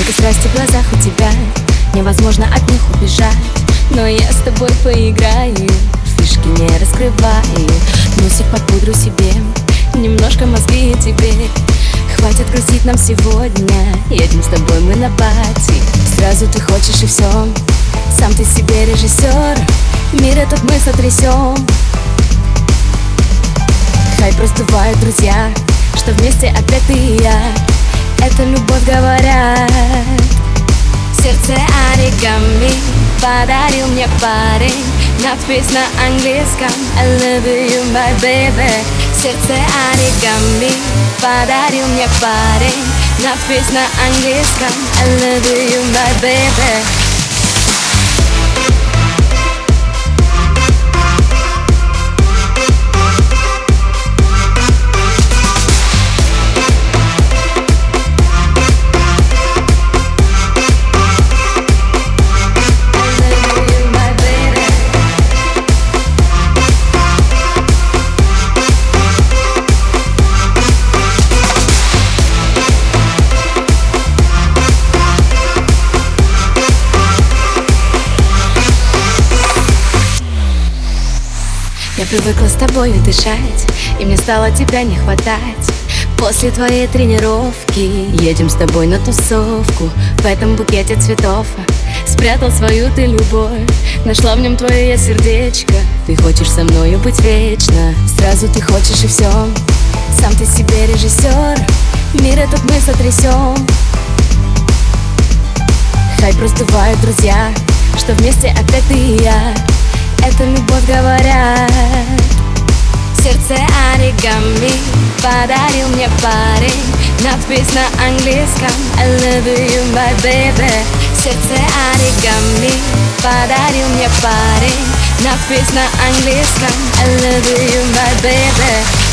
Столько страсти в глазах у тебя, невозможно от них убежать. Но я с тобой поиграю, фишки не раскрываю. Носик под пудру себе, немножко мозги тебе. Хватит грустить нам сегодня, едем с тобой мы на пати. Сразу ты хочешь и все, сам ты себе режиссер. Мир этот мы сотрясем. Хайп раздувают друзья, что вместе опять ты и я. Это любовь, говорят. Сердце оригами подарил мне парень. Надпись на английском I love you, my baby. Сердце оригами подарил мне парень. Надпись на английском I love you, my baby. Я привыкла с тобой дышать, и мне стало тебя не хватать. После твоей тренировки едем с тобой на тусовку. В этом букете цветов спрятал свою ты любовь. Нашла в нем твое сердечко. Ты хочешь со мною быть вечно. Сразу ты хочешь и все, сам ты себе режиссер. Мир этот мы сотрясем. Хайп раздувают друзья, что вместе опять ты и я. Это любовь, говорят. Сердце оригами подарил мне парень. Надпись на английском I love you, my baby. Сердце оригами подарил мне парень. Надпись на английском I love you, my baby.